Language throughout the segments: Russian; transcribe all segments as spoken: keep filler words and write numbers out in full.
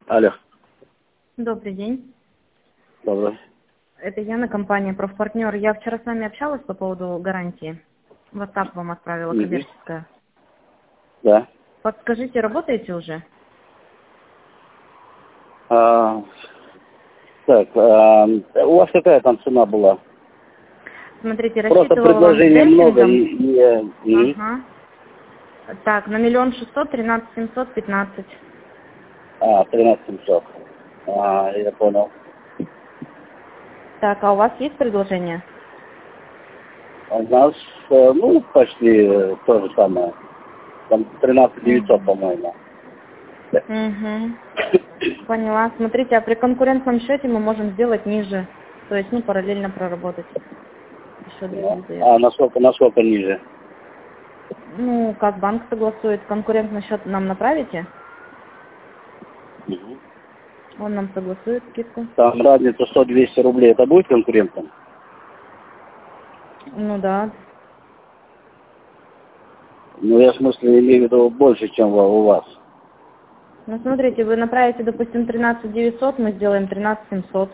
Алло. Добрый день. Добрый. Это Яна, компания «Профпартнер». Я вчера с вами общалась по поводу гарантии. WhatsApp вам отправила Мгм. коммерческая. Да. Подскажите, работаете уже? А, так, а, у вас какая там цена была? Смотрите, Просто рассчитывала вам с предложений много демпингом. и... и, и- Ага. Так, на миллион шестьсот, тринадцать семьсот, пятнадцать. А, тринадцать семьсот. А, я понял. Так, а у вас есть предложение? У нас, э, ну, почти э, то же самое. Там тринадцать девятьсот, Угу. по-моему. Угу. Поняла. Смотрите, а при конкурентном счете мы можем сделать ниже. То есть, ну, параллельно проработать. Еще две Ну, визы. а насколько, насколько ниже? Ну, как банк согласует, конкурентный счет нам направите, Мгм. он нам согласует скидку. Там разница сто-двести рублей. Это будет конкурентом? Ну да. Ну, я в смысле имею в виду больше, чем во- у вас. Ну, смотрите, вы направите, допустим, тринадцать девятьсот, мы сделаем тринадцать семьсот.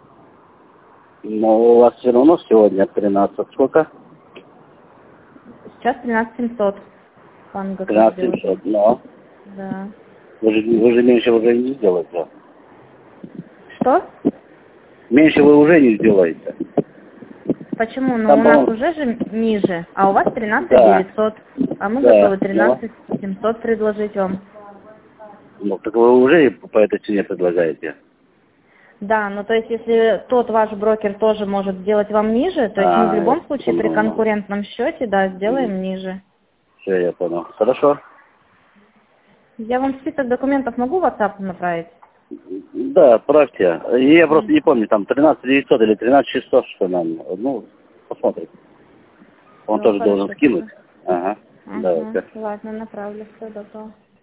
Но у вас все равно сегодня тринадцать. Сколько? Сейчас тринадцать семьсот. Пан готов тринадцать сделать. семьсот. Но Да. вы же, вы же меньше уже не сделаете. Что? Меньше вы уже не сделаете. Почему? Ну, Там, у нас по-моему, уже же ниже, а у вас тринадцать да, девятьсот. А мы да, готовы но, тринадцать семьсот предложить вам. ну, так вы уже и по этой цене предлагаете. Да, ну то есть если тот ваш брокер тоже может сделать вам ниже, то есть мы в А, я любом случае при понял. конкурентном счете, да, сделаем ниже. Все, я понял. Хорошо. Я вам список документов могу в WhatsApp направить? Да, отправьте. Я просто М. не помню, там тринадцать девятьсот или тринадцать шестьсот, что нам. Ну, посмотрим. Он Все, тоже должен хорошо скинуть. тогда. Ага. Ага, Давайте. ладно, направлю, все, добро.